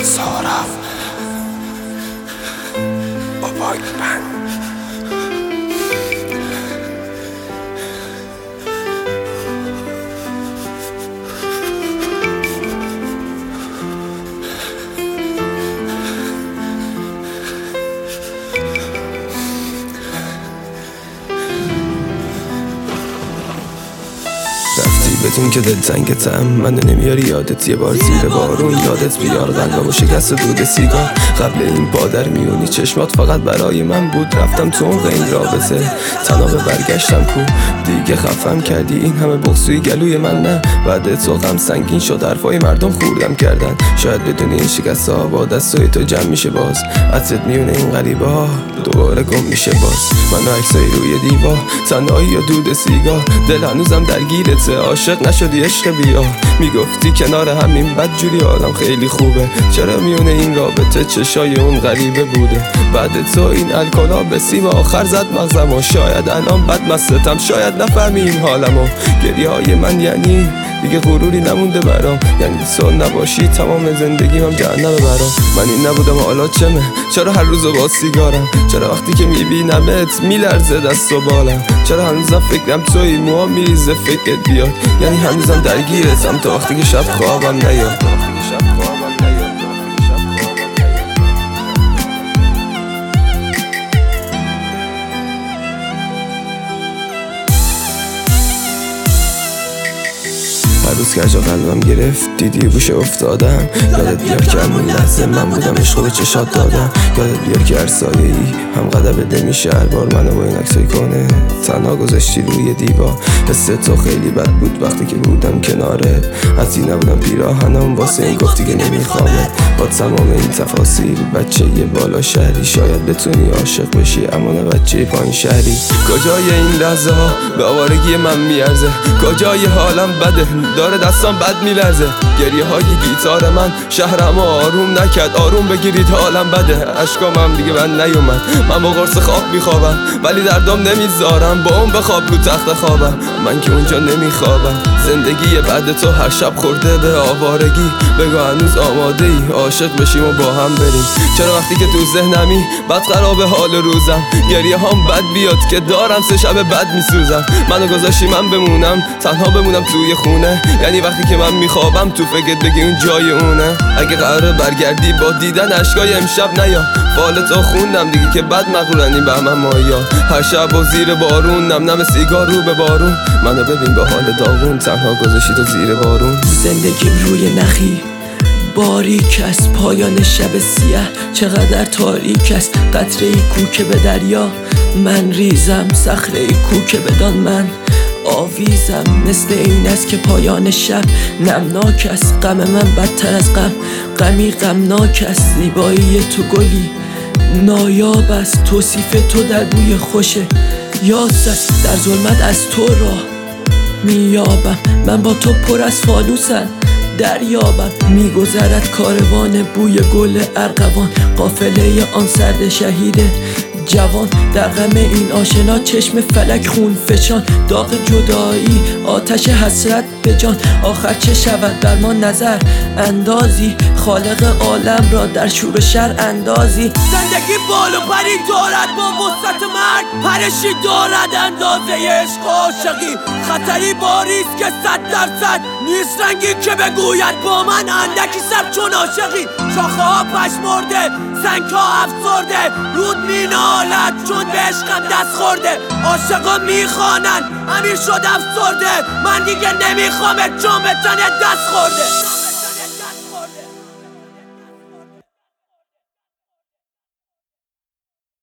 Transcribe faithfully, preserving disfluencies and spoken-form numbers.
سارف بابای بند بدون که دلتنگتم منو نمیاری یادت یه بار زیر بارون یادت بیار قلبمو شکست و دود سیگار قبل این پادر میونی چشمات فقط برای من بود رفتم تو اون این رابطه تنها به برگشتم کو دیگه خفم کردی این همه بغضوی گلوی من نه بعد تو غم سنگین شد حرفای مردم خوردم کردن شاید بدون این شکست ها با دستای تو جمع میشه باز عطرت میونه این غریبه ها دوباره گم میشه باز منو عکسای روی دیوار تنهایی و دود سیگار دل هنوزم درگیرته عاشق نشدی عشق بیا میگفتی کنار همین بدجوری آدم خیلی خوبه چرا میونه این رابطه چشای اون غریبه بوده بعد تو این الکلا به سیم آخر زد مغزم و شاید الان بد مستم شاید نفهمی این حالمو گریه های من یعنی دیگه غروری نمونده برام یعنی تو نباشی تمام زندگیم هم جهنمه برام من این نبودم حالا چمه چرا هر روز با سیگارم چرا وقتی که میبینمت میلرزه دست و بالم چرا هنوزم فکرم توی موها میریزه فکرت بیاد یعنی هنوزم درگیرتم تا وقتی که شب خوابم نیاد هر روز که اجا قلبم گرفت دیدی گوشه افتادم یادت بیار که همون لحظه من بودم عشق به چشات دادم یادت بیار که هر سایه ای هم قدم ده میشه هر بار منو با این عکسای کنه تنها گذاشتی روی دیوار حس تو خیلی بد بود وقتی که بودم کنارت حتی نبودم پیراهنم واسه این گفتی که نمیخوامت با تمام این تفاصیل بچه یه بالا شهری شاید بتونی عاشق بشی اما نه بچه پایین شهری کجای این لحظه ها به آوارگی من میارزه کجای حالم بده داره دستان بد میلرزه گریه های گیتار من شهرم آروم نکرد آروم بگیرید حالم بده عشقام هم دیگه من نیومد من با قرص خواب میخوابم ولی دردم نمیذارم با اون بخواب رو تخت خوابم من که اونجا نمیخوابم زندگی بعد تو هر شب خورده به آوارگی بگو هنوز آماده ای عاشق بشیم و با هم بریم چرا وقتی که تو ذهنمی بد خراب حال روزم گریه هم بد بیاد که دارم سه شب بد میسوزم منو گذاشتی من بمونم تنها بمونم توی خونه یعنی وقتی که من میخوابم تو فکرت بگی اون جای اونه اگه قراره برگردی با دیدن اشکای امشب نیا فال تو خوندم دیگه که بد مغرورنی به من مایا هر شب و زیر بارون نم نم سیگار رو به بارون منو ببین به حال داغون تنها گذاشتی تو زیر بارون زندگیم روی نخی باریک است پایان شب سیاه چقدر تاریک است قطره ای کوکه به دریا من ریزم صخره ای کوکه بدان من آویزم مثل این است که پایان شب نمناک است غم من بدتر از غم غمی غمناک است زیبایی تو گلی نایاب است توصیف تو در بوی خوشه یاس است در ظلمت از تو راه میابم من با تو پر از فانوسم دریابم میگذرد کاروان بوی گل ارغوان قافله آن سرد شهید جوان در غم این آشنا چشم فلک خون فشان داغ جدایی آتش حسرت به جان آخر چه شود در ما نظر اندازی خالق عالم را در شور شر اندازی زندگی بال و پری دارد با وسعت مرگ پرشی دارد اندازه عشق و عاشقی خطری باریست که صد درصد نیست رنگی که بگوید با من اندکی سر چون عاشقی شاخه ها پشمرده سنگ ها افسرده رود می نالد چون به عشقم دست خورده عاشقا می خوانن امیر شد افسرده من دیگه نمیخوامت چون به تنه دست خورده